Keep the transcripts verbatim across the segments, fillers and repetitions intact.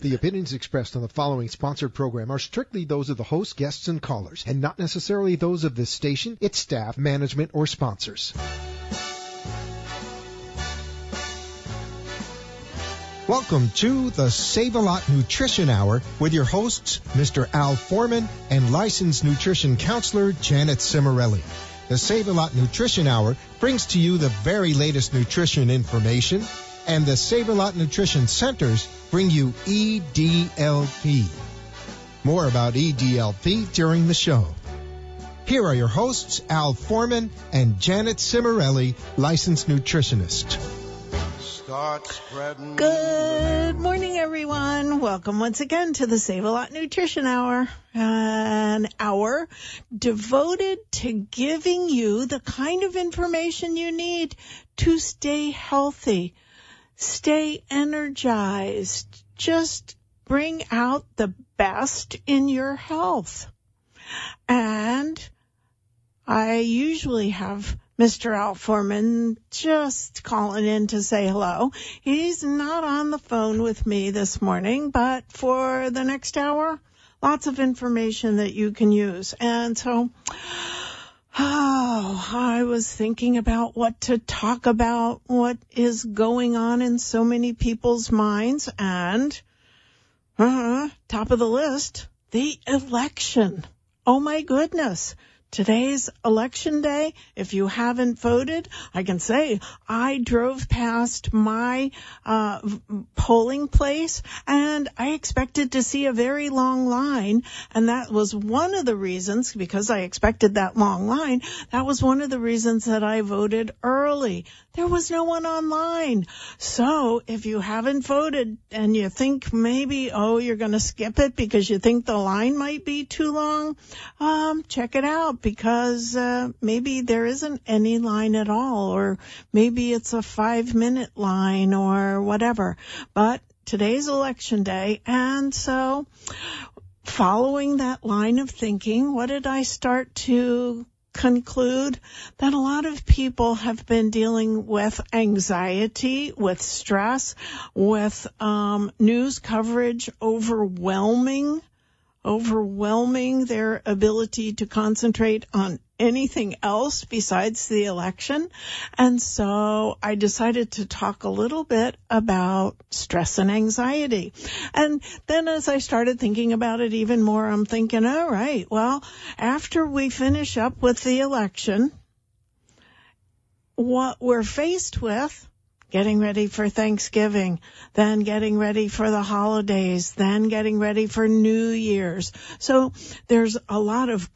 The opinions expressed on the following sponsored program are strictly those of the host, guests, and callers, and not necessarily those of this station, its staff, management, or sponsors. Welcome to the Save-A-Lot Nutrition Hour with your hosts, Mister Al Foreman and licensed nutrition counselor Janet Cimarelli. The Save-A-Lot Nutrition Hour brings to you the very latest nutrition information, and the Save-A-Lot Nutrition Centers bring you E D L P. More about E D L P during the show. Here are your hosts, Al Foreman and Janet Cimarelli, licensed nutritionist. Good morning, everyone. Welcome once again to the Save-A-Lot Nutrition Hour, an hour devoted to giving you the kind of information you need to stay healthy, stay energized, just bring out the best in your health. And I usually have Mister Al Foreman just calling in to say hello. He's not on the phone with me this morning, but for the next hour, lots of information that you can use. And so, oh, I was thinking about what to talk about, what is going on in so many people's minds, and uh, top of the list, the election. Oh, my goodness. Today's election day. If you haven't voted, I can say I drove past my uh polling place and I expected to see a very long line, and that was one of the reasons, because I expected that long line, that was one of the reasons that I voted early. There was no one online. So if you haven't voted and you think maybe, oh, you're going to skip it because you think the line might be too long, um, check it out, because uh, maybe there isn't any line at all, or maybe it's a five-minute line or whatever. But today's election day, and so following that line of thinking, what did I start to conclude? That a lot of people have been dealing with anxiety, with stress, with um, news coverage overwhelming, overwhelming their ability to concentrate on anything else besides the election. And so I decided to talk a little bit about stress and anxiety. And then as I started thinking about it even more, I'm thinking, all right, well, after we finish up with the election, what we're faced with, getting ready for Thanksgiving, then getting ready for the holidays, then getting ready for New Year's. So there's a lot of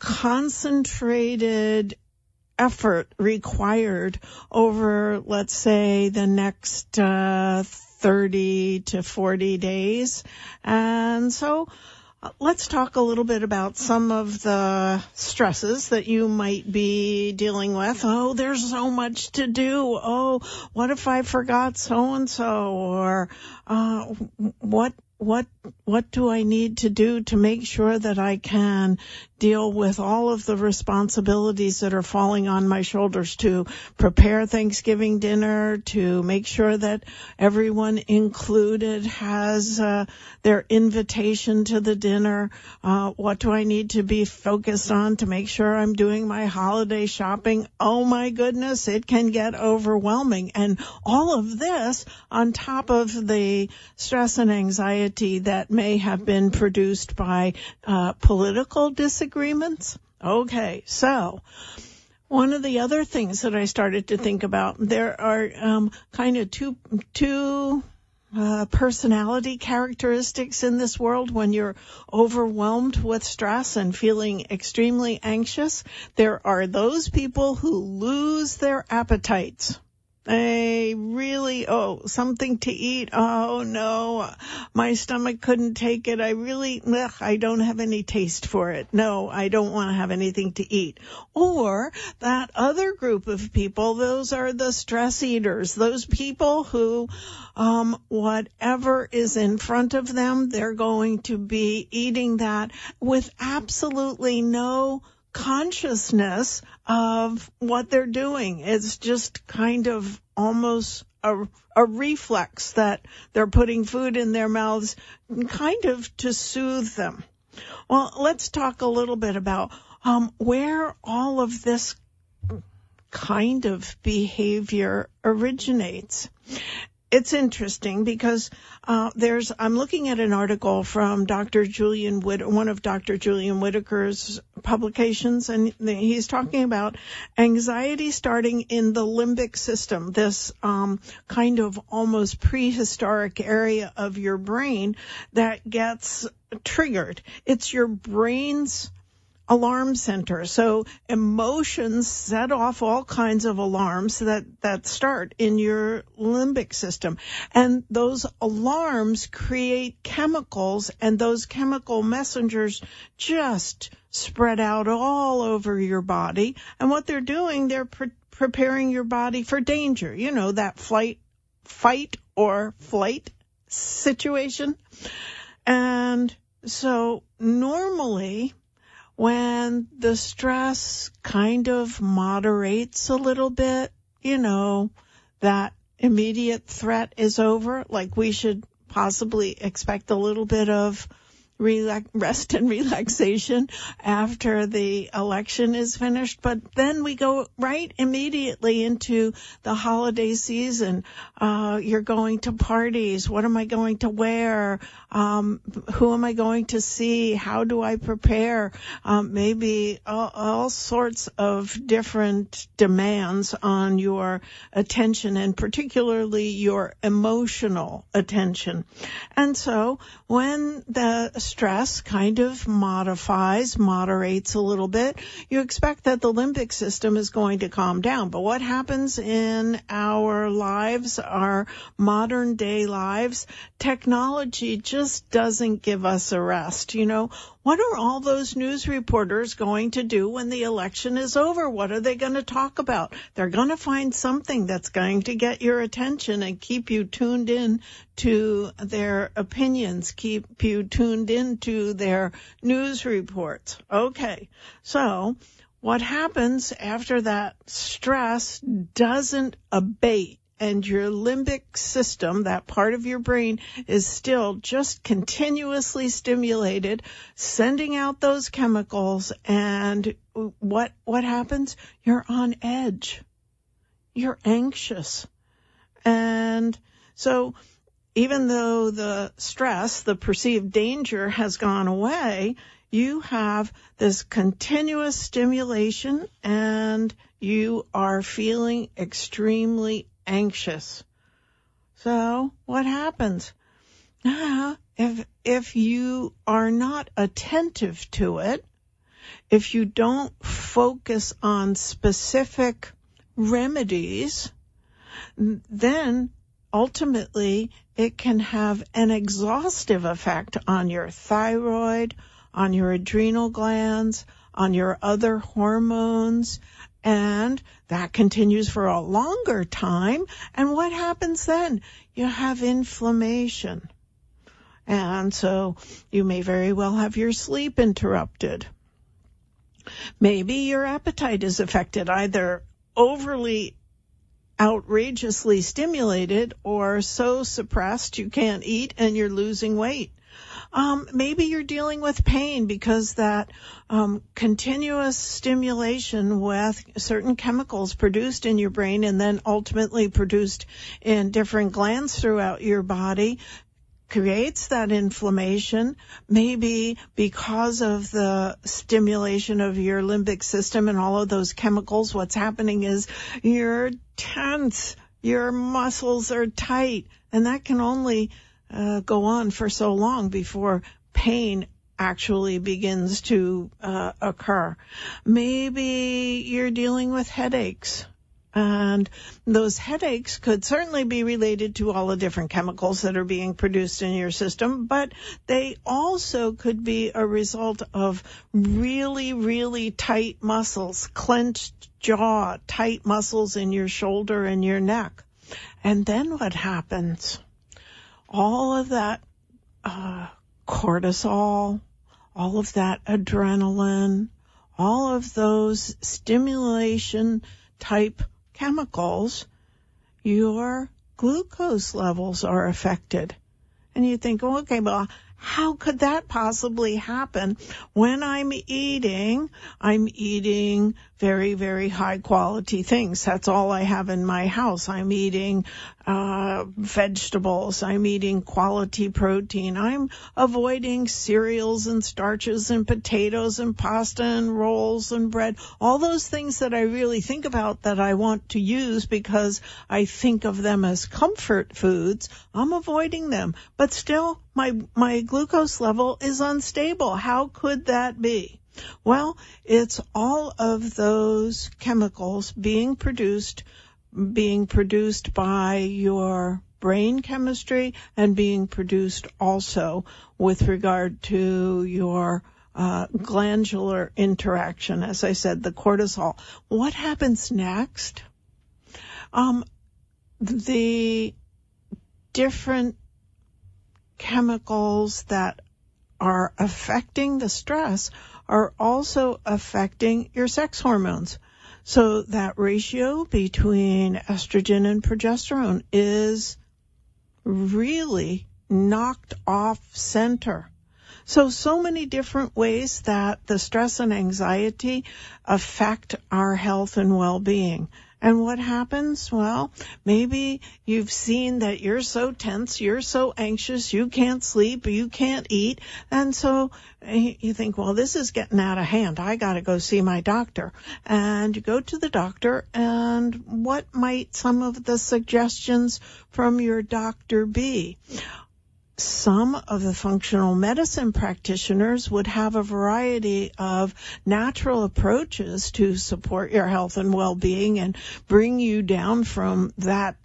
concentrated effort required over, let's say, the next uh, thirty to forty days. And so let's talk a little bit about some of the stresses that you might be dealing with. Oh, there's so much to do. Oh, what if I forgot so-and-so? Or uh, what what what do I need to do to make sure that I can deal with all of the responsibilities that are falling on my shoulders, to prepare Thanksgiving dinner, to make sure that everyone included has uh, their invitation to the dinner? Uh, what do I need to be focused on to make sure I'm doing my holiday shopping? Oh my goodness, it can get overwhelming. And all of this on top of the stress and anxiety that may have been produced by uh, political disagreements. Okay, so one of the other things that I started to think about, there are um, kind of two two uh, personality characteristics in this world when you're overwhelmed with stress and feeling extremely anxious. There are those people who lose their appetites. They really, oh, something to eat. Oh, no, my stomach couldn't take it. I really, ugh, I don't have any taste for it. No, I don't want to have anything to eat. Or that other group of people, those are the stress eaters, those people who, um, whatever is in front of them, they're going to be eating that with absolutely no consciousness of what they're doing. It's just kind of almost a, a reflex that they're putting food in their mouths kind of to soothe them. Well, let's talk a little bit about um, where all of this kind of behavior originates. It's interesting because uh, there's, I'm looking at an article from Doctor Julian Whit, one of Doctor Julian Whitaker's publications, and he's talking about anxiety starting in the limbic system, this um, kind of almost prehistoric area of your brain that gets triggered. It's your brain's alarm center. So emotions set off all kinds of alarms that, that start in your limbic system. And those alarms create chemicals, and those chemical messengers just spread out all over your body. And what they're doing, they're pre- preparing your body for danger. You know, that flight, fight or flight situation. And so normally, when the stress kind of moderates a little bit, you know, that immediate threat is over, like we should possibly expect a little bit of relax, rest and relaxation after the election is finished. But then we go right immediately into the holiday season. Uh, you're going to parties. What am I going to wear? Um, who am I going to see? How do I prepare? Um, maybe all, all sorts of different demands on your attention, and particularly your emotional attention. And so when the stress kind of modifies, moderates a little bit, you expect that the limbic system is going to calm down. But what happens in our lives, our modern day lives, technology just doesn't give us a rest. You know, what are all those news reporters going to do when the election is over? What are they going to talk about? They're going to find something that's going to get your attention and keep you tuned in to their opinions, keep you tuned into their news reports. Okay, so what happens after that stress doesn't abate and your limbic system, that part of your brain, is still just continuously stimulated, sending out those chemicals, and what what happens? You're on edge. You're anxious. And so even though the stress, the perceived danger has gone away, you have this continuous stimulation and you are feeling extremely anxious. So what happens? Uh, if, if you are not attentive to it, if you don't focus on specific remedies, then ultimately it can have an exhaustive effect on your thyroid, on your adrenal glands, on your other hormones, and that continues for a longer time. And what happens then? You have inflammation. And so you may very well have your sleep interrupted. Maybe your appetite is affected, either overly outrageously stimulated or so suppressed you can't eat and you're losing weight. Um, maybe you're dealing with pain because that um, continuous stimulation with certain chemicals produced in your brain and then ultimately produced in different glands throughout your body creates that inflammation. Maybe because of the stimulation of your limbic system and all of those chemicals, what's happening is you're tense, your muscles are tight, and that can only uh, go on for so long before pain actually begins to uh, occur. Maybe you're dealing with headaches. And those headaches could certainly be related to all the different chemicals that are being produced in your system, but they also could be a result of really, really tight muscles, clenched jaw, tight muscles in your shoulder and your neck. And then what happens? All of that uh, cortisol, all of that adrenaline, all of those stimulation type chemicals, your glucose levels are affected. And you think, oh, okay, well, how could that possibly happen when I'm eating? I'm eating very, very high quality things. That's all I have in my house. I'm eating uh vegetables. I'm eating quality protein. I'm avoiding cereals and starches and potatoes and pasta and rolls and bread. All those things that I really think about that I want to use because I think of them as comfort foods, I'm avoiding them. But still, my my glucose level is unstable. How could that be? Well, it's all of those chemicals being produced, being produced by your brain chemistry and being produced also with regard to your uh, glandular interaction. As I said, the cortisol. What happens next? Um, the different chemicals that are affecting the stress are also affecting your sex hormones. So that ratio between estrogen and progesterone is really knocked off center. So, so many different ways that the stress and anxiety affect our health and well-being. And what happens? Well, maybe you've seen that you're so tense, you're so anxious, you can't sleep, you can't eat. And so you think, well, this is getting out of hand. I got to go see my doctor. And you go to the doctor, and what might some of the suggestions from your doctor be? Some of the functional medicine practitioners would have a variety of natural approaches to support your health and well-being and bring you down from that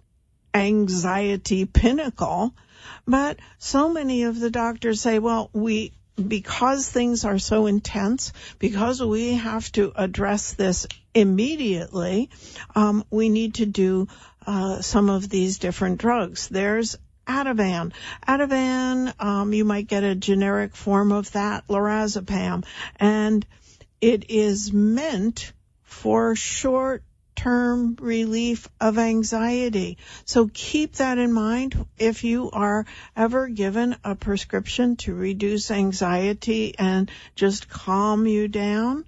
anxiety pinnacle. But so many of the doctors say, well, we, because things are so intense, because we have to address this immediately, um, we need to do uh, some of these different drugs. There's Ativan. Ativan, um, you might get a generic form of that, lorazepam, and it is meant for short-term relief of anxiety. So keep that in mind if you are ever given a prescription to reduce anxiety and just calm you down.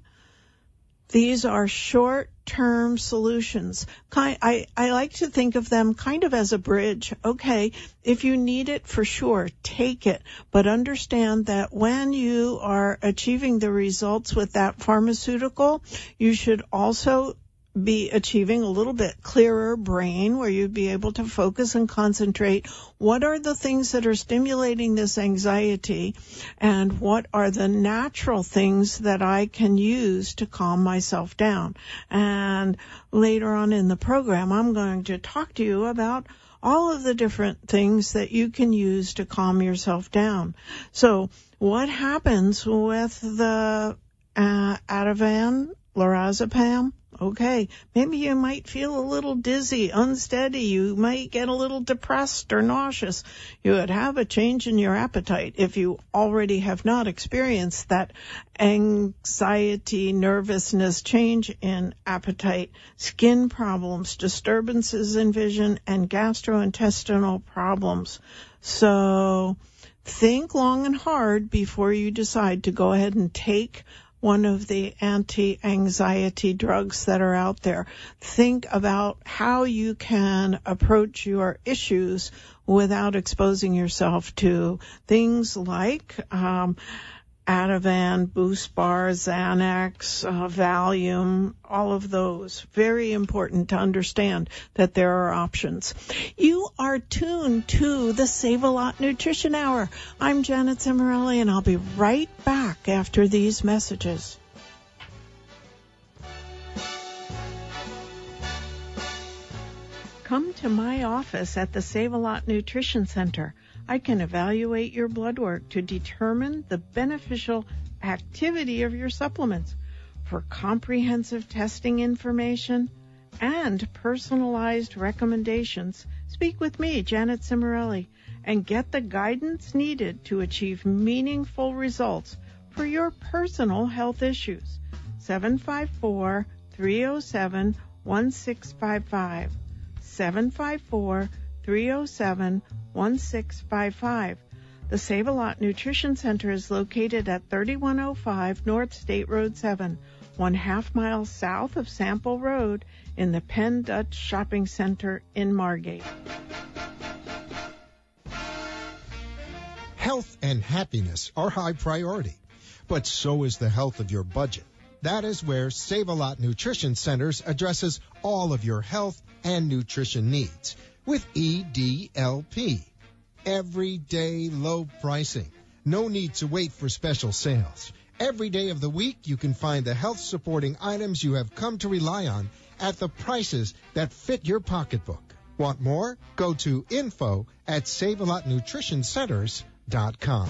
These are short-term solutions. I, I like to think of them kind of as a bridge. Okay, if you need it, for sure, take it. But understand that when you are achieving the results with that pharmaceutical, you should also be achieving a little bit clearer brain where you'd be able to focus and concentrate. What are the things that are stimulating this anxiety, and what are the natural things that I can use to calm myself down? And later on in the program, I'm going to talk to you about all of the different things that you can use to calm yourself down. So what happens with the uh, Ativan, lorazepam? Okay, maybe you might feel a little dizzy, unsteady. You might get a little depressed or nauseous. You would have a change in your appetite if you already have not experienced that anxiety, nervousness, change in appetite, skin problems, disturbances in vision, and gastrointestinal problems. So think long and hard before you decide to go ahead and take one of the anti-anxiety drugs that are out there. Think about how you can approach your issues without exposing yourself to things like um, Ativan, Boost Bar, Xanax, uh, Valium, all of those. Very important to understand that there are options. You are tuned to the Save-A-Lot Nutrition Hour. I'm Janet Cimorelli, and I'll be right back after these messages. Come to my office at the Save-A-Lot Nutrition Center. I can evaluate your blood work to determine the beneficial activity of your supplements. For comprehensive testing information and personalized recommendations, speak with me, Janet Cimorelli, and get the guidance needed to achieve meaningful results for your personal health issues. seven five four, three oh seven, one six five five. seven five four, three oh seven, one six five five. The Save-A-Lot Nutrition Center is located at thirty-one oh five North State Road seven, one half mile south of Sample Road in the Penn Dutch Shopping Center in Margate. Health and happiness are high priority, but so is the health of your budget. That is where Save-A-Lot Nutrition Centers addresses all of your health and nutrition needs with E D L P. Everyday low pricing. No need to wait for special sales. Every day of the week, you can find the health-supporting items you have come to rely on at the prices that fit your pocketbook. Want more? Go to info at save a lot nutrition centers dot com.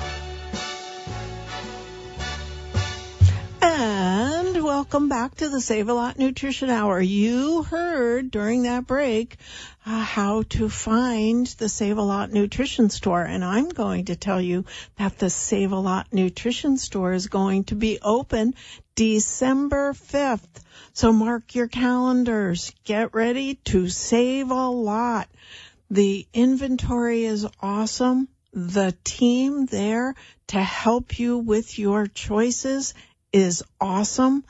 And welcome back to the Save-A-Lot Nutrition Hour. You heard during that break uh, how to find the Save-A-Lot Nutrition Store. And I'm going to tell you that the Save-A-Lot Nutrition Store is going to be open December fifth. So mark your calendars. Get ready to save a lot. The inventory is awesome. The team there to help you with your choices is awesome.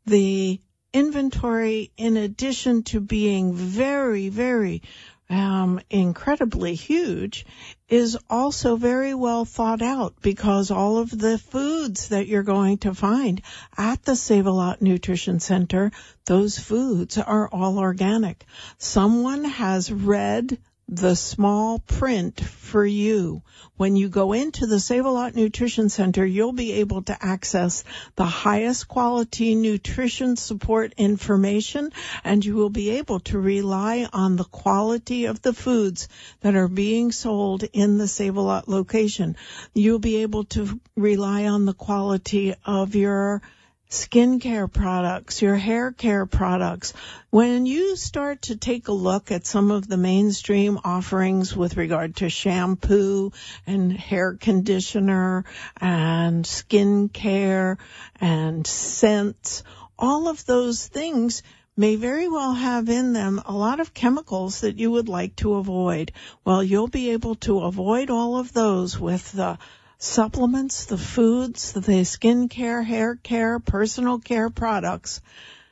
The inventory, in addition to being very, very um, incredibly huge, is also very well thought out because all of the foods that you're going to find at the Save-A-Lot Nutrition Center, those foods are all organic. Someone has read the small print for you. When you go into the Save-A-Lot Nutrition Center, you'll be able to access the highest quality nutrition support information, and you will be able to rely on the quality of the foods that are being sold in the Save-A-Lot location. You'll be able to rely on the quality of your skincare products, your hair care products. When you start to take a look at some of the mainstream offerings with regard to shampoo and hair conditioner and skincare and scents, all of those things may very well have in them a lot of chemicals that you would like to avoid. Well, you'll be able to avoid all of those with the supplements, the foods, the skincare, hair care, personal care products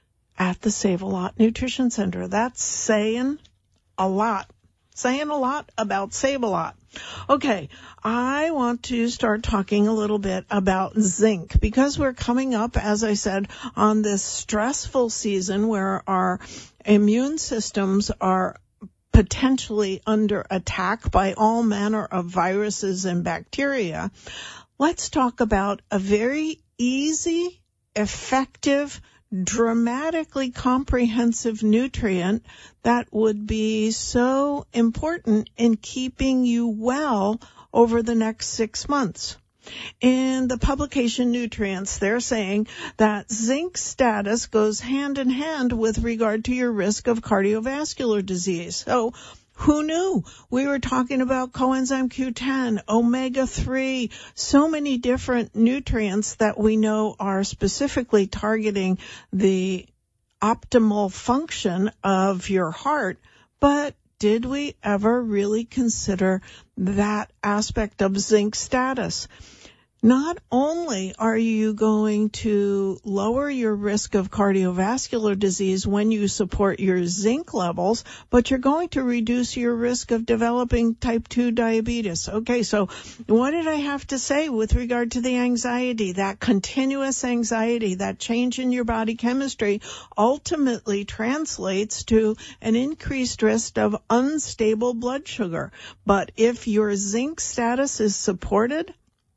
at the Save-A-Lot Nutrition Center. That's saying a lot. Saying a lot about Save-A-Lot. Okay, I want to start talking a little bit about zinc because we're coming up, as I said, on this stressful season where our immune systems are potentially under attack by all manner of viruses and bacteria. Let's talk about a very easy, effective, dramatically comprehensive nutrient that would be so important in keeping you well over the next six months. In the publication Nutrients, they're saying that zinc status goes hand in hand with regard to your risk of cardiovascular disease. So who knew? We were talking about coenzyme Q ten, omega three, so many different nutrients that we know are specifically targeting the optimal function of your heart. But did we ever really consider that aspect of zinc status? Not only are you going to lower your risk of cardiovascular disease when you support your zinc levels, but you're going to reduce your risk of developing type two diabetes. Okay, so what did I have to say with regard to the anxiety? That continuous anxiety, that change in your body chemistry ultimately translates to an increased risk of unstable blood sugar. But if your zinc status is supported,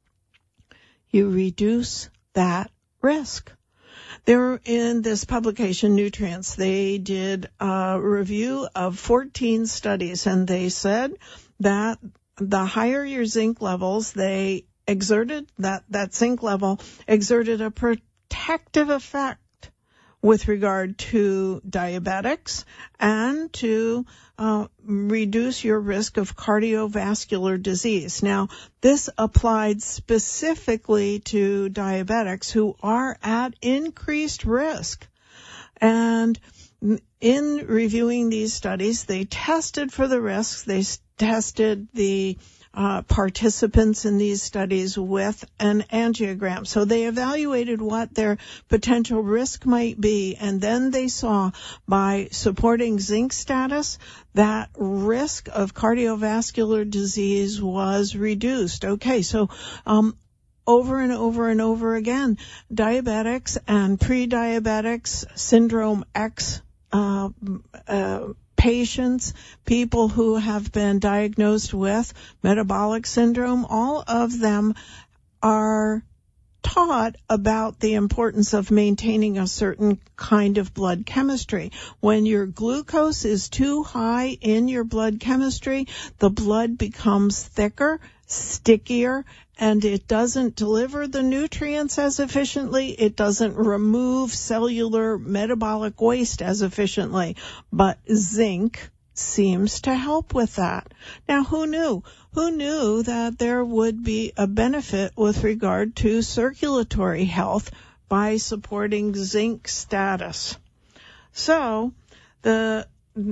you reduce that risk. There, in this publication, Nutrients, they did a review of fourteen studies, and they said that the higher your zinc levels, they exerted, that, that zinc level exerted a protective effect with regard to diabetics and to uh, reduce your risk of cardiovascular disease. Now, this applied specifically to diabetics who are at increased risk. And in reviewing these studies, they tested for the risks. They s- tested the uh, participants in these studies with an angiogram. So they evaluated what their potential risk might be, and then they saw by supporting zinc status that risk of cardiovascular disease was reduced. Okay, so um, over and over and over again, diabetics and pre-diabetics, syndrome X uh, uh, patients, people who have been diagnosed with metabolic syndrome, all of them are taught about the importance of maintaining a certain kind of blood chemistry. When your glucose is too high in your blood chemistry, the blood becomes thicker, stickier, and it doesn't deliver the nutrients as efficiently. It doesn't remove cellular metabolic waste as efficiently. But zinc seems to help with that. Now, who knew? Who knew that there would be a benefit with regard to circulatory health by supporting zinc status? So, the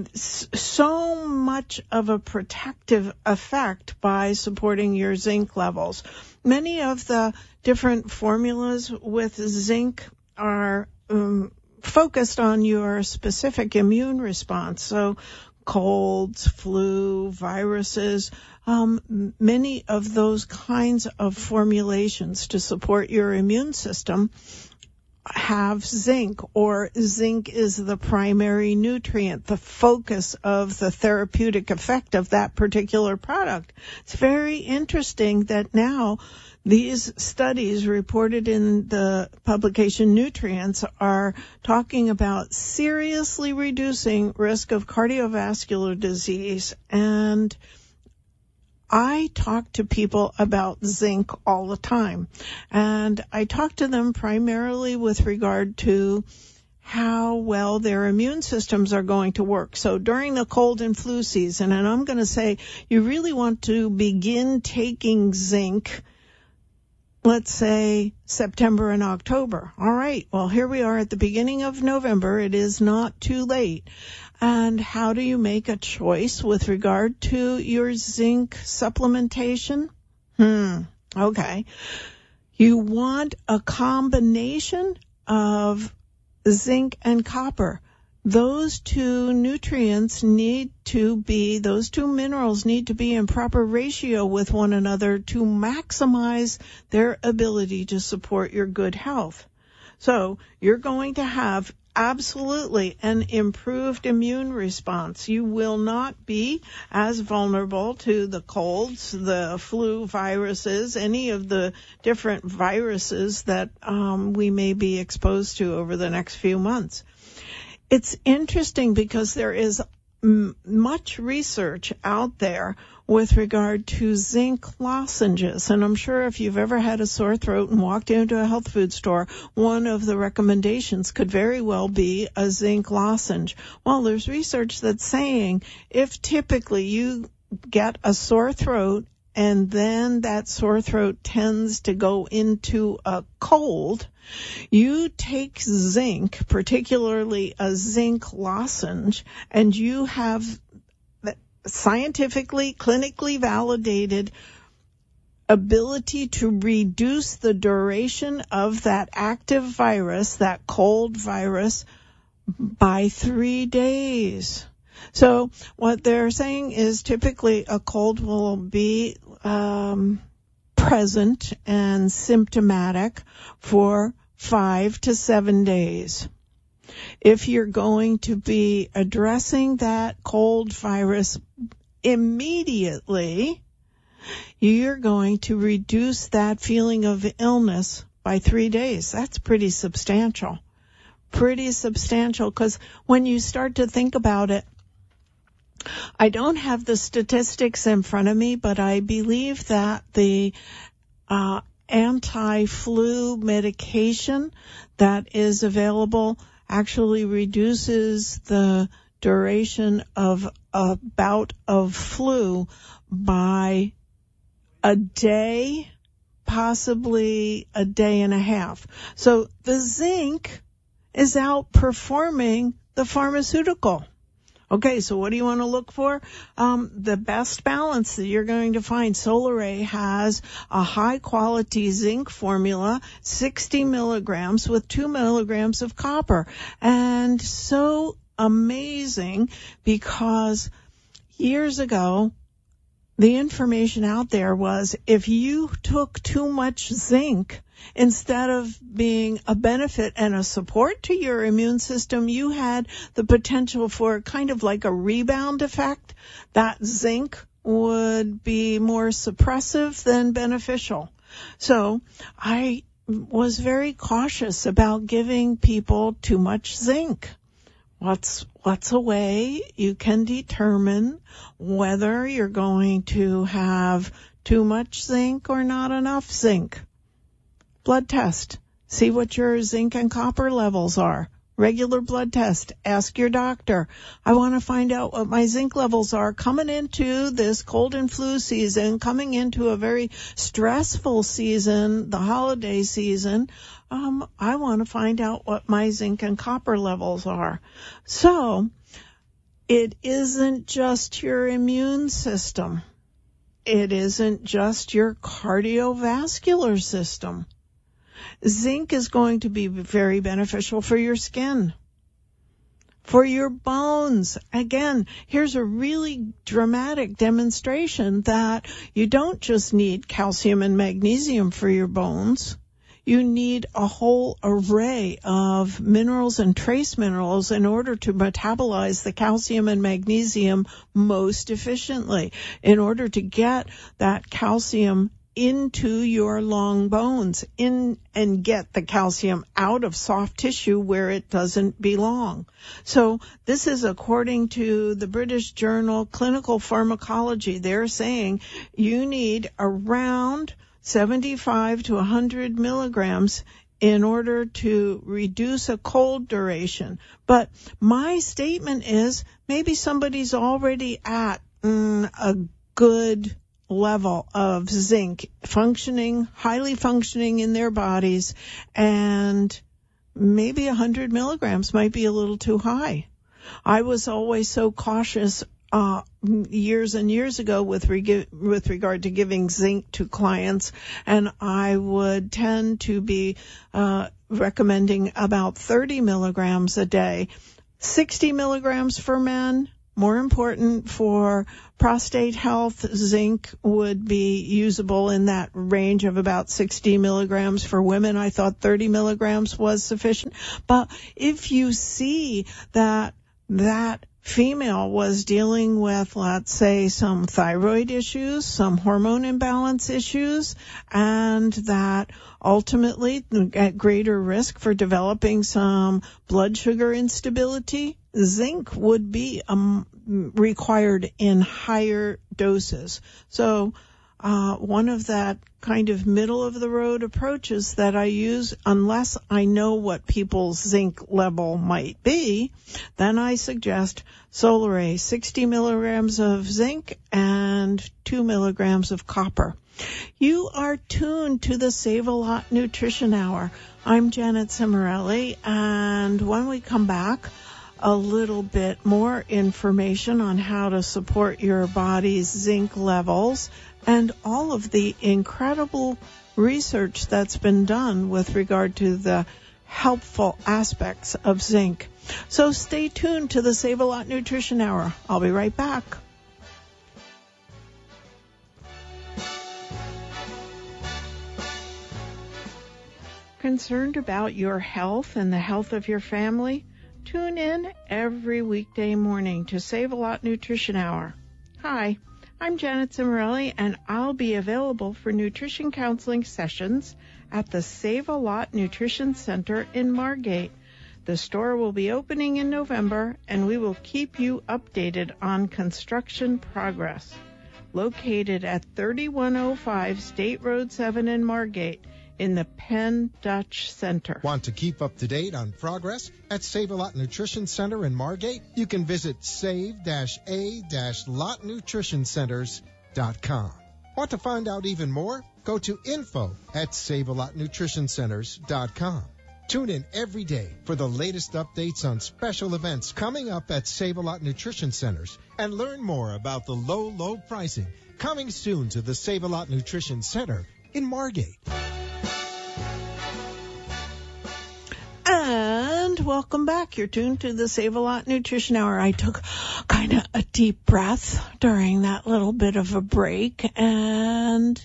so much of a protective effect by supporting your zinc levels. Many of the different formulas with zinc are um, focused on your specific immune response. So colds, flu, viruses, um, many of those kinds of formulations to support your immune system have zinc, or zinc is the primary nutrient, the focus of the therapeutic effect of that particular product. It's very interesting that now these studies reported in the publication Nutrients are talking about seriously reducing risk of cardiovascular disease, and I talk to people about zinc all the time, and I talk to them primarily with regard to how well their immune systems are going to work. So during the cold and flu season, and I'm going to say you really want to begin taking zinc, let's say September and October. All right, well, here we are at the beginning of November. It is not too late. And how do you make a choice with regard to your zinc supplementation? Hmm, okay. You want a combination of zinc and copper. Those two nutrients need to be, those two minerals need to be in proper ratio with one another to maximize their ability to support your good health. So you're going to have absolutely an improved immune response. You will not be as vulnerable to the colds, the flu viruses, any of the different viruses that um, we may be exposed to over the next few months. It's interesting because there is m- much research out there with regard to zinc lozenges. And I'm sure if you've ever had a sore throat and walked into a health food store, one of the recommendations could very well be a zinc lozenge. Well, there's research that's saying if typically you get a sore throat and then that sore throat tends to go into a cold, you take zinc, particularly a zinc lozenge, and you have scientifically, clinically validated ability to reduce the duration of that active virus, that cold virus, by three days. So what they're saying is typically a cold will be um, present and symptomatic for five to seven days. If you're going to be addressing that cold virus immediately, you're going to reduce that feeling of illness by three days. That's pretty substantial. Pretty substantial, because when you start to think about it, I don't have the statistics in front of me, but I believe that the uh, anti-flu medication that is available actually reduces the duration of a bout of flu by a day, possibly a day and a half. So the zinc is outperforming the pharmaceutical. Okay, so what do you want to look for? Um, the best balance that you're going to find. Solaray has a high-quality zinc formula, sixty milligrams with two milligrams of copper. And so amazing, because years ago, the information out there was if you took too much zinc, instead of being a benefit and a support to your immune system, you had the potential for kind of like a rebound effect. That zinc would be more suppressive than beneficial. So I was very cautious about giving people too much zinc. What's, what's a way you can determine whether you're going to have too much zinc or not enough zinc? Blood test. See what your zinc and copper levels are. Regular blood test. Ask your doctor. I want to find out what my zinc levels are coming into this cold and flu season, coming into a very stressful season, the holiday season. Um, I want to find out what my zinc and copper levels are. So it isn't just your immune system. It isn't just your cardiovascular system. Zinc is going to be very beneficial for your skin, for your bones. Again, here's a really dramatic demonstration that you don't just need calcium and magnesium for your bones. You need a whole array of minerals and trace minerals in order to metabolize the calcium and magnesium most efficiently, in order to get that calcium into your long bones in and get the calcium out of soft tissue where it doesn't belong. So this is according to the British Journal Clinical Pharmacology. They're saying you need around seventy-five to one hundred milligrams in order to reduce a cold duration. But my statement is maybe somebody's already at mm, a good level of zinc functioning, highly functioning in their bodies, and maybe one hundred milligrams might be a little too high. I was always so cautious uh years and years ago with reg- with regard to giving zinc to clients, and I would tend to be uh recommending about thirty milligrams a day. sixty milligrams for men. More important for prostate health, zinc would be usable in that range of about sixty milligrams. For women, I thought thirty milligrams was sufficient. But if you see that that female was dealing with, let's say, some thyroid issues, some hormone imbalance issues, and that ultimately at greater risk for developing some blood sugar instability, zinc would be um, required in higher doses. So uh, one of that kind of middle-of-the-road approaches that I use, unless I know what people's zinc level might be, then I suggest Solaray, sixty milligrams of zinc and two milligrams of copper. You are tuned to the Save-A-Lot Nutrition Hour. I'm Janet Cimarelli, and when we come back, a little bit more information on how to support your body's zinc levels and all of the incredible research that's been done with regard to the helpful aspects of zinc. So stay tuned to the Save-A-Lot Nutrition Hour. I'll be right back. Concerned about your health and the health of your family? Tune in every weekday morning to Save-A-Lot Nutrition Hour. Hi, I'm Janet Cimarelli, and I'll be available for nutrition counseling sessions at the Save-A-Lot Nutrition Center in Margate. The store will be opening in November, and we will keep you updated on construction progress. Located at thirty-one oh five State Road seven in Margate, in the Penn Dutch Center. Want to keep up to date on progress at Save-A-Lot Nutrition Center in Margate? You can visit save a lot nutrition centers dot com. Want to find out even more? Go to info at save a lot nutrition centers dot com. Tune in every day for the latest updates on special events coming up at Save-A-Lot Nutrition Centers, and learn more about the low, low pricing coming soon to the Save-A-Lot Nutrition Center in Margate. And welcome back. You're tuned to the Save-A-Lot Nutrition Hour. I took kind of a deep breath during that little bit of a break, and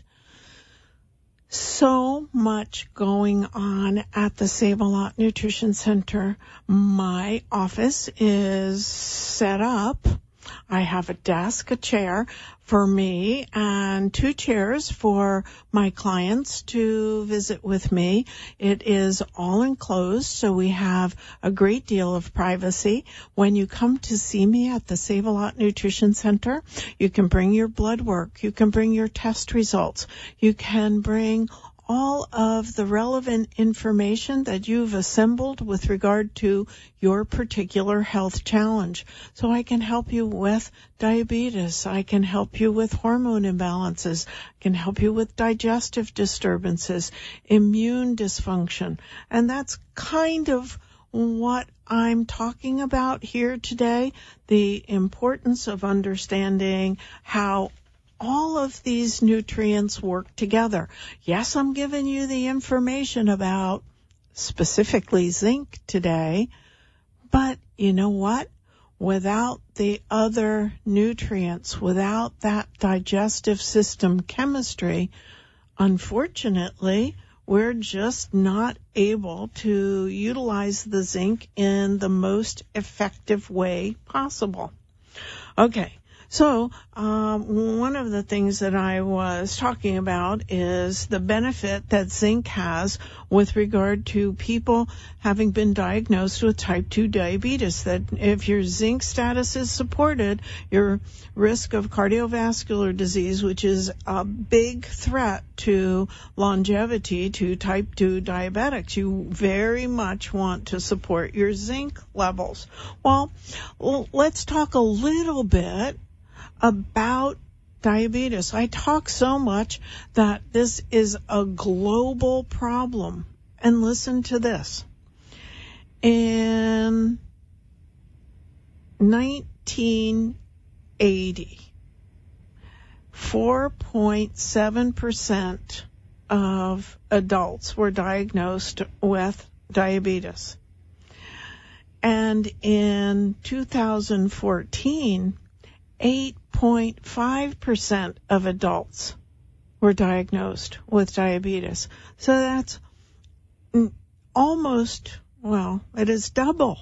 so much going on at the Save-A-Lot Nutrition Center. My office is set up. I have a desk, a chair for me, and two chairs for my clients to visit with me. It is all enclosed, so we have a great deal of privacy. When you come to see me at the Save-A-Lot Nutrition Center, you can bring your blood work, you can bring your test results, you can bring all of the relevant information that you've assembled with regard to your particular health challenge. So I can help you with diabetes. I can help you with hormone imbalances. I can help you with digestive disturbances, immune dysfunction. And that's kind of what I'm talking about here today, the importance of understanding how all of these nutrients work together. Yes, I'm giving you the information about specifically zinc today, but you know what? Without the other nutrients, without that digestive system chemistry, unfortunately, we're just not able to utilize the zinc in the most effective way possible. Okay. So um, one of the things that I was talking about is the benefit that zinc has with regard to people having been diagnosed with type two diabetes, that if your zinc status is supported, your risk of cardiovascular disease, which is a big threat to longevity to type two diabetics, you very much want to support your zinc levels. Well, let's talk a little bit about diabetes. I talk so much that this is a global problem. And listen to this. In nineteen eighty, four point seven percent of adults were diagnosed with diabetes. And in two thousand fourteen, eight point five percent of adults were diagnosed with diabetes. So that's almost, well, it is double.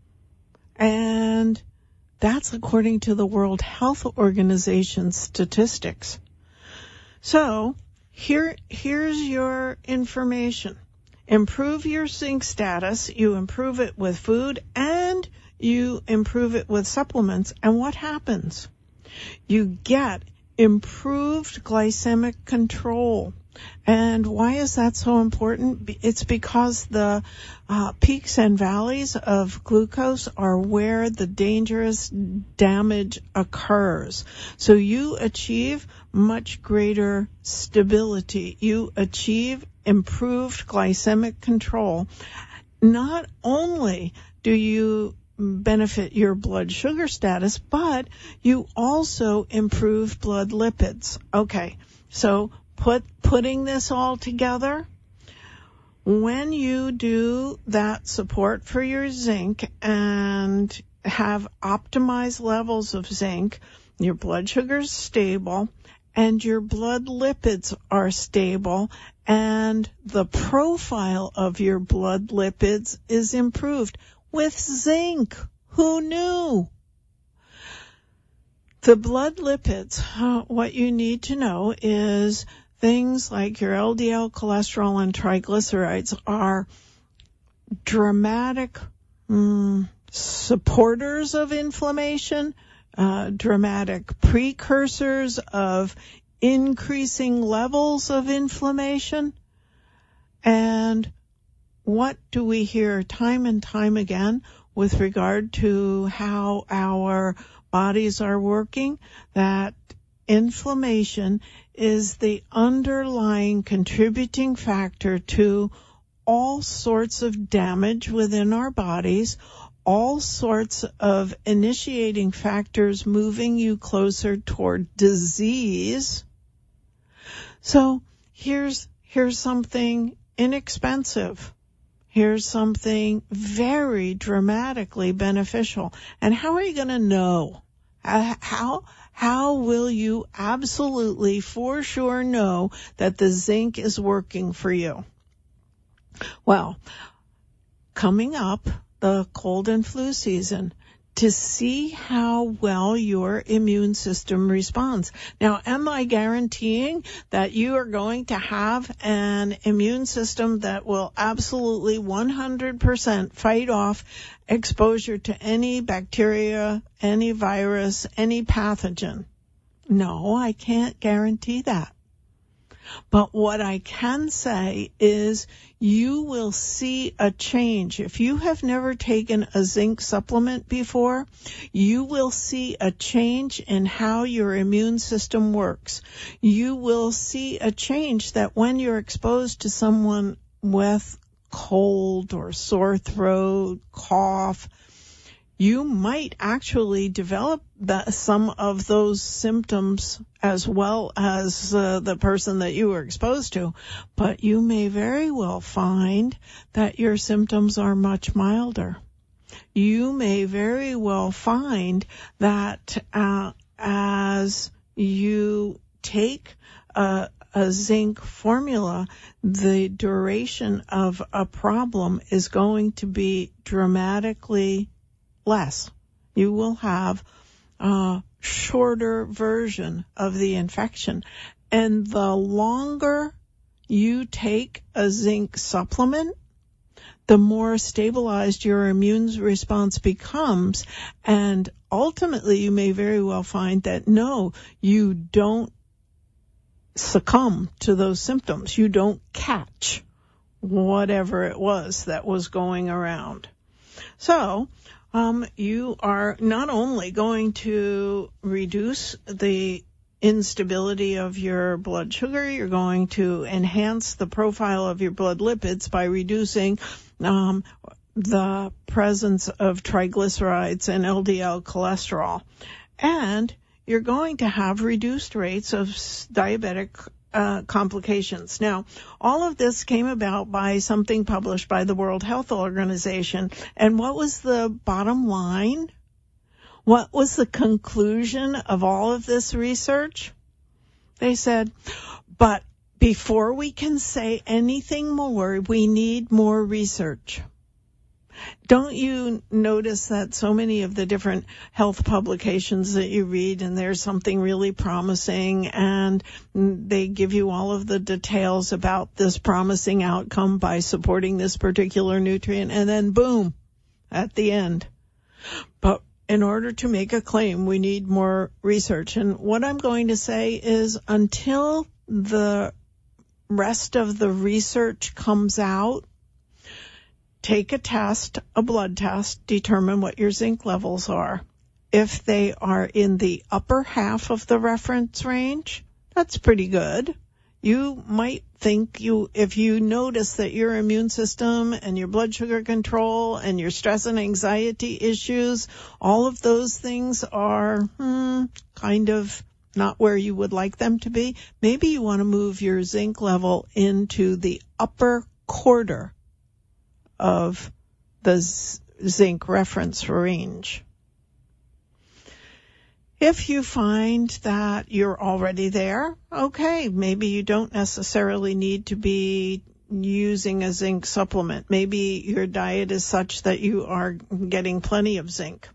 And that's according to the World Health Organization statistics. So here, here's your information. Improve your zinc status. You improve it with food and you improve it with supplements. And what happens? You get improved glycemic control. And why is that so important? It's because the uh, peaks and valleys of glucose are where the dangerous damage occurs. So you achieve much greater stability. You achieve improved glycemic control. Not only do you benefit your blood sugar status, but you also improve blood lipids. Okay, so put putting this all together, when you do that support for your zinc and have optimized levels of zinc, your blood sugar is stable and your blood lipids are stable and the profile of your blood lipids is improved with zinc. Who knew? The blood lipids, uh, what you need to know is things like your L D L cholesterol and triglycerides are dramatic mm, supporters of inflammation, uh, dramatic precursors of increasing levels of inflammation. And what do we hear time and time again with regard to how our bodies are working? That inflammation is the underlying contributing factor to all sorts of damage within our bodies, all sorts of initiating factors moving you closer toward disease. So here's here's something inexpensive. Here's something very dramatically beneficial. And how are you going to know? How how will you absolutely for sure know that the zinc is working for you? Well, coming up, the cold and flu season, to see how well your immune system responds. Now, am I guaranteeing that you are going to have an immune system that will absolutely one hundred percent fight off exposure to any bacteria, any virus, any pathogen? No, I can't guarantee that. But what I can say is you will see a change. If you have never taken a zinc supplement before, you will see a change in how your immune system works. You will see a change that when you're exposed to someone with cold or sore throat, cough, you might actually develop the, some of those symptoms as well as uh, the person that you were exposed to. But you may very well find that your symptoms are much milder. You may very well find that uh, as you take a, a zinc formula, the duration of a problem is going to be dramatically less. You will have a shorter version of the infection. And the longer you take a zinc supplement, the more stabilized your immune response becomes. And ultimately, you may very well find that, no, you don't succumb to those symptoms. You don't catch whatever it was that was going around. So, Um, you are not only going to reduce the instability of your blood sugar, you're going to enhance the profile of your blood lipids by reducing um, the presence of triglycerides and L D L cholesterol. And you're going to have reduced rates of diabetic Uh, complications. Now, all of this came about by something published by the World Health Organization. And what was the bottom line? What was the conclusion of all of this research? They said, but before we can say anything more, we need more research. Don't you notice that so many of the different health publications that you read, and there's something really promising, and they give you all of the details about this promising outcome by supporting this particular nutrient, and then boom, at the end. But in order to make a claim, we need more research. And what I'm going to say is until the rest of the research comes out, take a test, a blood test, determine what your zinc levels are. If they are in the upper half of the reference range, that's pretty good. You might think you, if you notice that your immune system and your blood sugar control and your stress and anxiety issues, all of those things are hmm, kind of not where you would like them to be, maybe you want to move your zinc level into the upper quarter of the zinc reference range. If you find that you're already there, okay, maybe you don't necessarily need to be using a zinc supplement. Maybe your diet is such that you are getting plenty of zinc.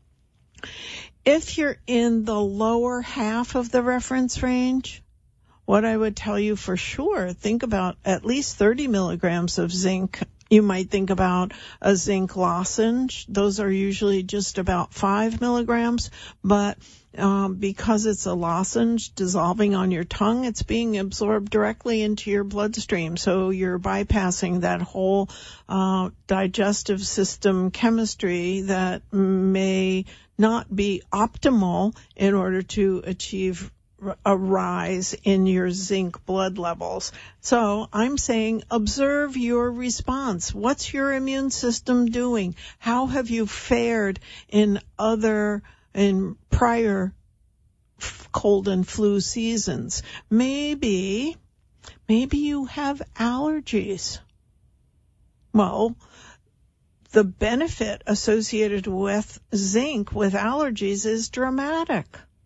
If you're in the lower half of the reference range, what I would tell you for sure, think about at least thirty milligrams of zinc. You might think about a zinc lozenge. Those are usually just about five milligrams, but um, because it's a lozenge dissolving on your tongue, it's being absorbed directly into your bloodstream. So you're bypassing that whole uh, digestive system chemistry that may not be optimal in order to achieve a rise in your zinc blood levels. So I'm saying observe your response. What's your immune system doing? How have you fared in other, in prior cold and flu seasons? Maybe, maybe you have allergies. Well, the benefit associated with zinc with allergies is dramatic.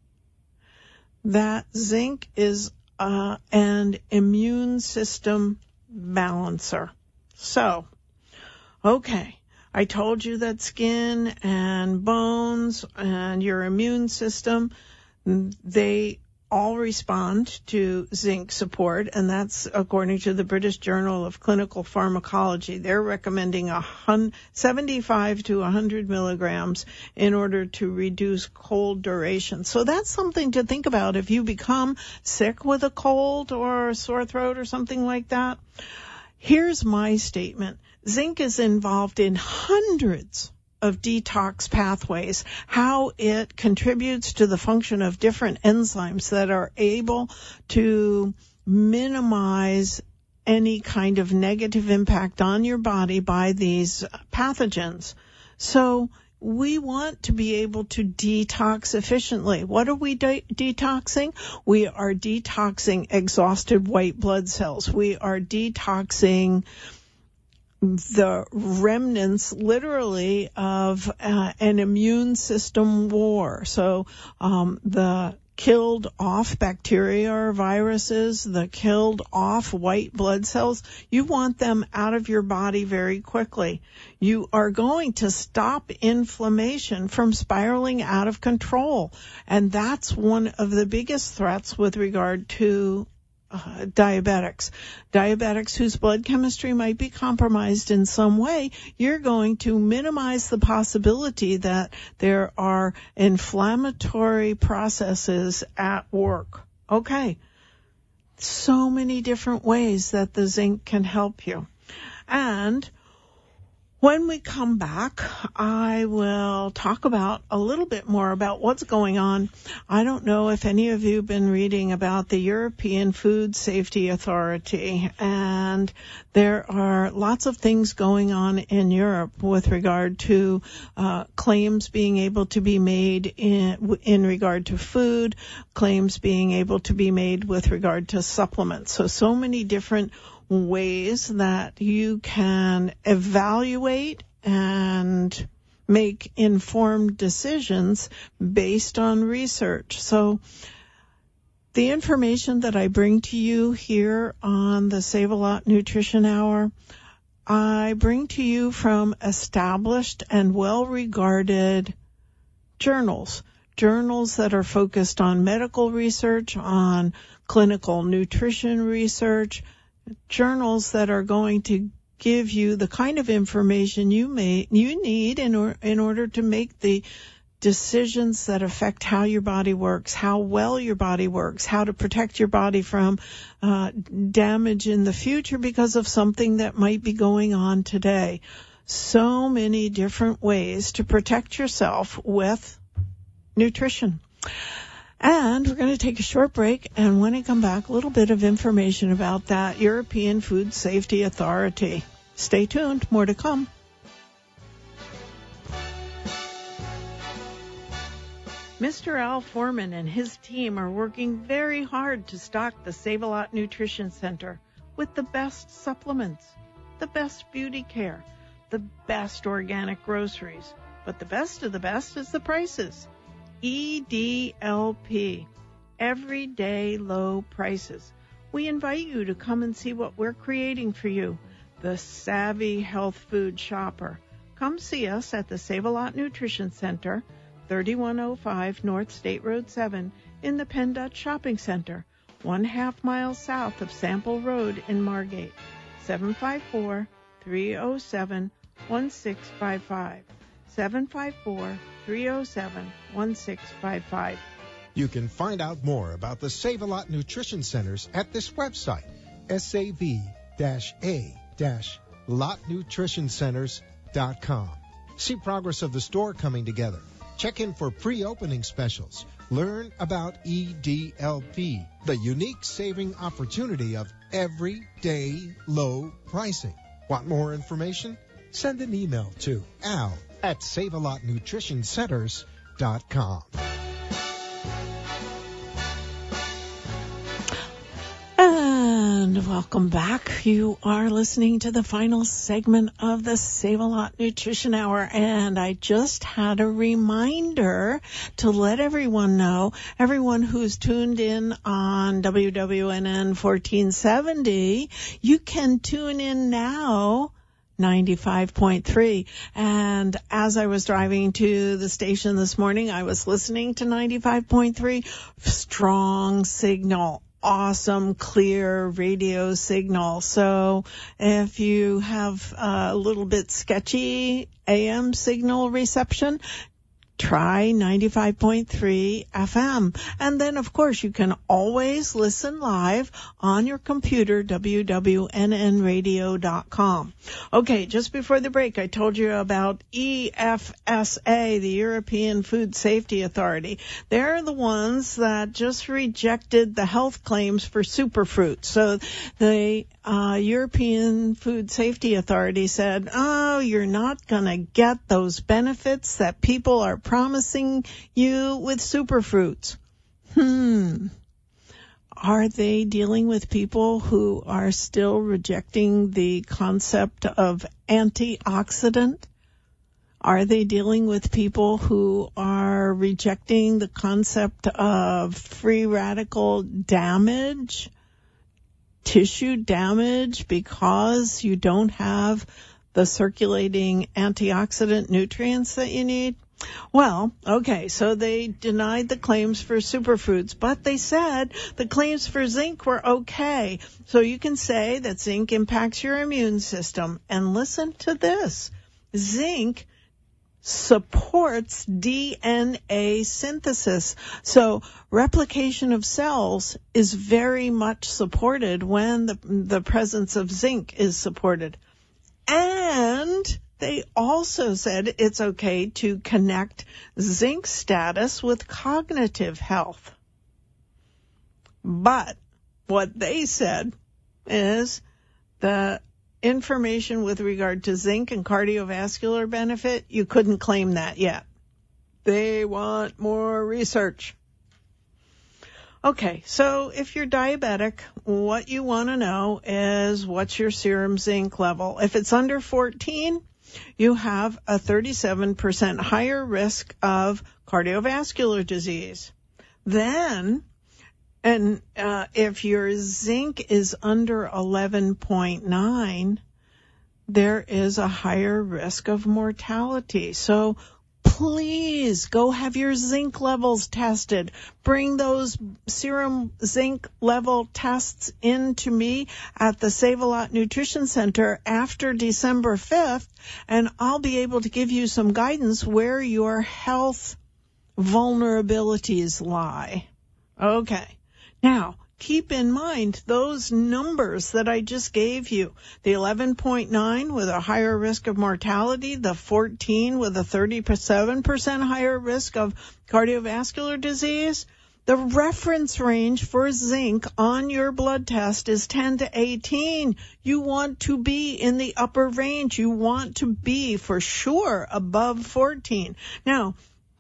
That zinc is uh, an immune system balancer. So, okay, I told you that skin and bones and your immune system, they all respond to zinc support, and that's according to the British Journal of Clinical Pharmacology. They're recommending a seventy-five to one hundred milligrams in order to reduce cold duration. So that's something to think about if you become sick with a cold or a sore throat or something like that. Here's my statement. Zinc is involved in hundreds of detox pathways, how it contributes to the function of different enzymes that are able to minimize any kind of negative impact on your body by these pathogens. So we want to be able to detox efficiently. What are we de- detoxing? We are detoxing exhausted white blood cells. We are detoxing the remnants, literally, of uh, an immune system war. So um, the killed off bacteria or viruses, the killed off white blood cells, you want them out of your body very quickly. You are going to stop inflammation from spiraling out of control. And that's one of the biggest threats with regard to Uh, diabetics. Diabetics whose blood chemistry might be compromised in some way, you're going to minimize the possibility that there are inflammatory processes at work. Okay. So many different ways that the zinc can help you. And when we come back, I will talk about a little bit more about what's going on. I don't know if any of you have been reading about the European Food Safety Authority, and there are lots of things going on in Europe with regard to uh, claims being able to be made in, in regard to food, claims being able to be made with regard to supplements. So, so many different ways that you can evaluate and make informed decisions based on research. So the information that I bring to you here on the Save a Lot Nutrition Hour, I bring to you from established and well-regarded journals, journals that are focused on medical research, on clinical nutrition research, journals that are going to give you the kind of information you may you need in, or, in order to make the decisions that affect how your body works, how well your body works, how to protect your body from uh, damage in the future because of something that might be going on today. So many different ways to protect yourself with nutrition. And we're going to take a short break, and when I come back, a little bit of information about that European Food Safety Authority. Stay tuned. More to come. Mister Al Foreman and his team are working very hard to stock the Save-A-Lot Nutrition Center with the best supplements, the best beauty care, the best organic groceries. But the best of the best is the prices. E D L P, everyday low prices. We invite you to come and see what we're creating for you, the savvy health food shopper. Come see us at the Save-A-Lot Nutrition Center, thirty-one oh five North State Road seven in the Penn Dutch Shopping Center, one half mile south of Sample Road in Margate, seven five four, three oh seven, one six five five, seven five four, three oh seven, one six five five. You can find out more about the Save-A-Lot Nutrition Centers at this website, S A V A lot nutrition centers dot com. See progress of the store coming together. Check in for pre-opening specials. Learn about E D L P, the unique saving opportunity of everyday low pricing. Want more information? Send an email to al at save a lot nutrition centers dot com. And welcome back. You are listening to the final segment of the Save-A-Lot Nutrition Hour, and I just had a reminder to let everyone know, everyone who's tuned in on W W N N fourteen seventy, you can tune in now, ninety-five point three. And as I was driving to the station this morning, I was listening to ninety-five point three. Strong signal. Awesome, clear radio signal. So if you have a little bit sketchy A M signal reception, try ninety-five point three F M. And then, of course, you can always listen live on your computer, W W N N radio dot com. Okay, just before the break, I told you about E F S A, the European Food Safety Authority. They're the ones that just rejected the health claims for superfruit. So the uh, European Food Safety Authority said, oh, you're not going to get those benefits that people are promising you with superfruits. Hmm. Are they dealing with people who are still rejecting the concept of antioxidant? Are they dealing with people who are rejecting the concept of free radical damage, tissue damage, because you don't have the circulating antioxidant nutrients that you need? Well, okay, so they denied the claims for superfoods, but they said the claims for zinc were okay. So you can say that zinc impacts your immune system. And listen to this. Zinc supports D N A synthesis. So replication of cells is very much supported when the, the presence of zinc is supported. And they also said it's okay to connect zinc status with cognitive health. But what they said is the information with regard to zinc and cardiovascular benefit, you couldn't claim that yet. They want more research. Okay, so if you're diabetic, what you want to know is what's your serum zinc level. If it's under fourteen, you have a thirty-seven percent higher risk of cardiovascular disease. Then, and uh, if your zinc is under eleven point nine, there is a higher risk of mortality. So please go have your zinc levels tested. Bring those serum zinc level tests in to me at the Save-A-Lot Nutrition Center after December fifth, and I'll be able to give you some guidance where your health vulnerabilities lie. Okay. Now, keep in mind those numbers that I just gave you. The eleven point nine with a higher risk of mortality, the fourteen with a thirty-seven percent higher risk of cardiovascular disease. The reference range for zinc on your blood test is ten to eighteen. You want to be in the upper range. You want to be for sure above fourteen. Now,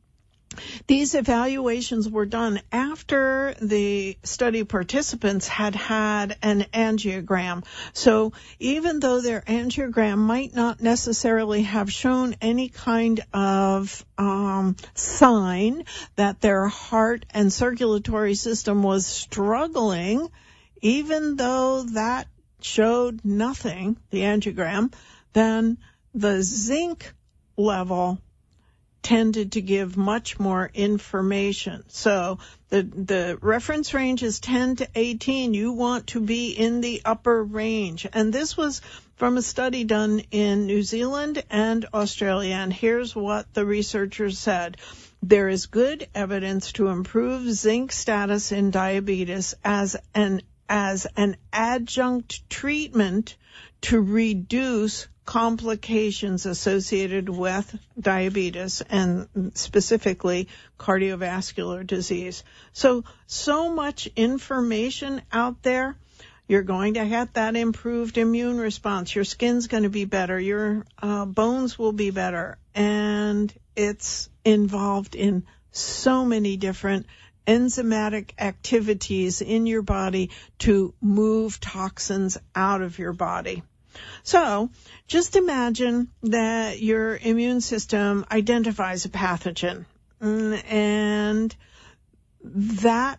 these evaluations were done after the study participants had had an angiogram. So even though their angiogram might not necessarily have shown any kind of um, sign that their heart and circulatory system was struggling, even though that showed nothing, the angiogram, then the zinc level tended to give much more information. So the the reference range is ten to eighteen. You want to be in the upper range. And this was from a study done in New Zealand and Australia. And here's what the researchers said. There is good evidence to improve zinc status in diabetes as an as an adjunct treatment to reduce complications associated with diabetes and specifically cardiovascular disease. So, so much information out there. You're going to get that improved immune response. Your skin's going to be better. Your uh, bones will be better. And it's involved in so many different enzymatic activities in your body to move toxins out of your body. So just imagine that your immune system identifies a pathogen, and that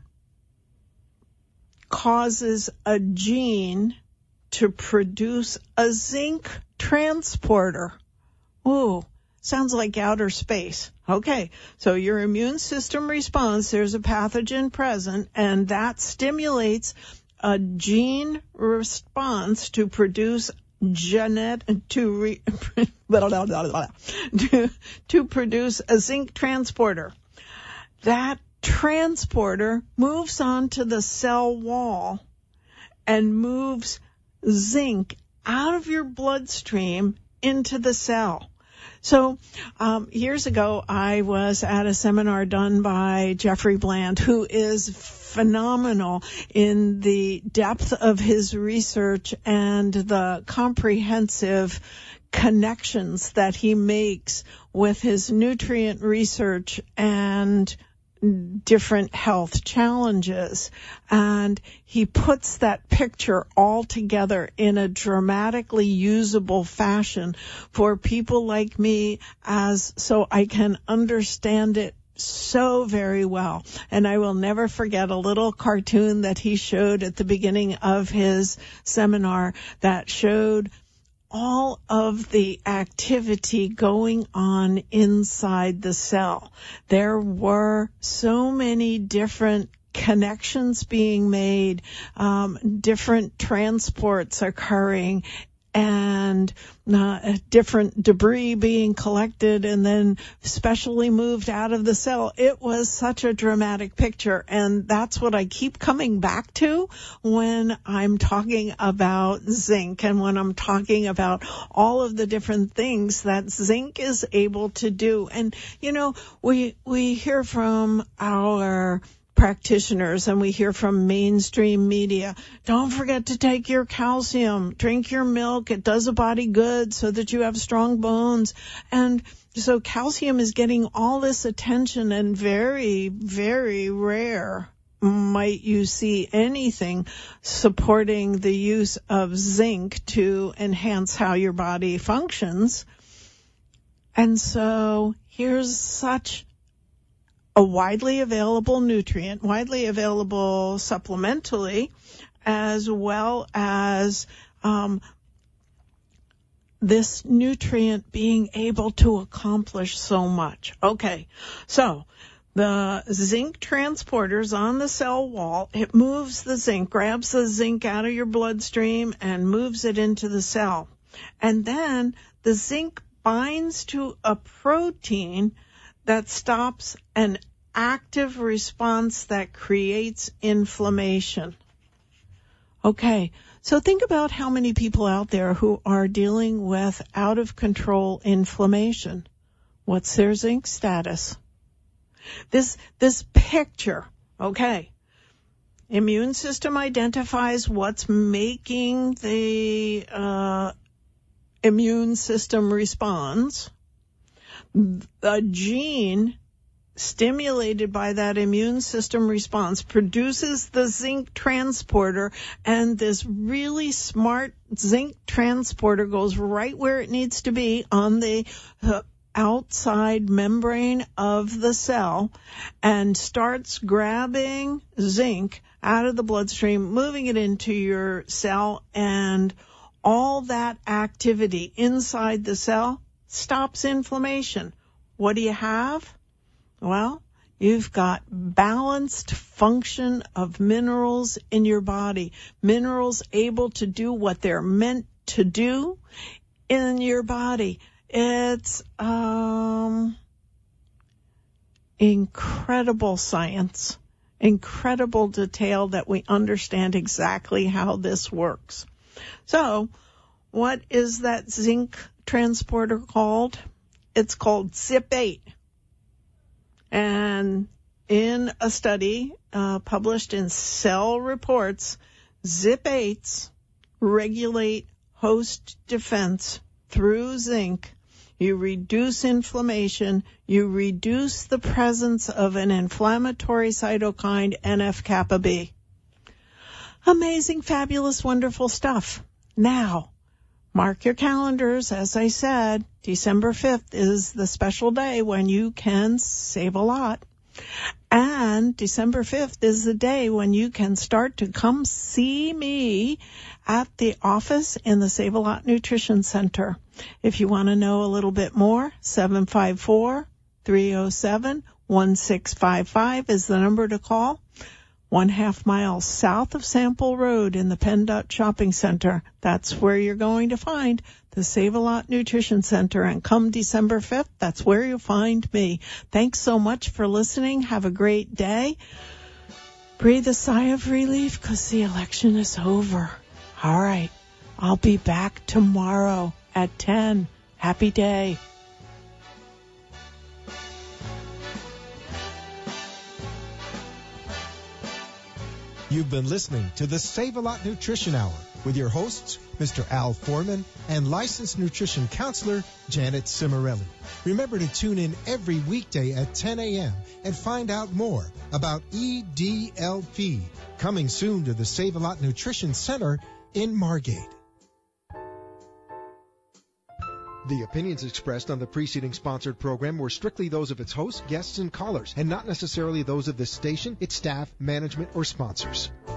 causes a gene to produce a zinc transporter. Ooh, sounds like outer space. Okay, so your immune system responds, there's a pathogen present, and that stimulates a gene response to produce genet to re, to, to produce a zinc transporter. That transporter moves onto the cell wall and moves zinc out of your bloodstream into the cell. So um, years ago, I was at a seminar done by Jeffrey Bland, who is phenomenal in the depth of his research and the comprehensive connections that he makes with his nutrient research and different health challenges. And he puts that picture all together in a dramatically usable fashion for people like me, as so I can understand it so very well. And I will never forget a little cartoon that he showed at the beginning of his seminar that showed all of the activity going on inside the cell. There were so many different connections being made, um, different transports occurring, and uh, different debris being collected and then specially moved out of the cell. It was such a dramatic picture, and that's what I keep coming back to when I'm talking about zinc and when I'm talking about all of the different things that zinc is able to do. And, you know, we we hear from our practitioners and we hear from mainstream media, don't forget to take your calcium, drink your milk, it does a body good so that you have strong bones. And so calcium is getting all this attention, and very, very rare might you see anything supporting the use of zinc to enhance how your body functions. And so here's such a widely available nutrient, widely available supplementally, as well as um, this nutrient being able to accomplish so much. Okay, so the zinc transporters on the cell wall, it moves the zinc, grabs the zinc out of your bloodstream and moves it into the cell. And then the zinc binds to a protein that stops an active response that creates inflammation. Okay, so think about how many people out there who are dealing with out-of-control inflammation. What's their zinc status? This, this picture, okay, immune system identifies what's making the uh, immune system responds. A gene stimulated by that immune system response produces the zinc transporter, and this really smart zinc transporter goes right where it needs to be on the uh, outside membrane of the cell and starts grabbing zinc out of the bloodstream, moving it into your cell, and all that activity inside the cell stops inflammation. What do you have? Well, you've got balanced function of minerals in your body, minerals able to do what they're meant to do in your body. It's um, incredible science, incredible detail that we understand exactly how this works. So what is that zinc transporter called? It's called Zip eight. And in a study uh, published in Cell Reports, Zip eights regulate host defense through zinc. You reduce inflammation. You reduce the presence of an inflammatory cytokine, N F kappa B. Amazing, fabulous, wonderful stuff. Now, mark your calendars. As I said, December fifth is the special day when you can save a lot. And December fifth is the day when you can start to come see me at the office in the Save-A-Lot Nutrition Center. If you want to know a little bit more, seven five four, three oh seven, one six five five is the number to call. One half mile south of Sample Road in the PennDOT Shopping Center. That's where you're going to find the Save-A-Lot Nutrition Center. And come December fifth, that's where you'll find me. Thanks so much for listening. Have a great day. Breathe a sigh of relief because the election is over. All right. I'll be back tomorrow at ten. Happy day. You've been listening to the Save-A-Lot Nutrition Hour with your hosts, Mister Al Foreman and licensed nutrition counselor, Janet Cimarelli. Remember to tune in every weekday at ten a.m. and find out more about E D L P, coming soon to the Save-A-Lot Nutrition Center in Margate. The opinions expressed on the preceding sponsored program were strictly those of its hosts, guests, and callers, and not necessarily those of this station, its staff, management, or sponsors.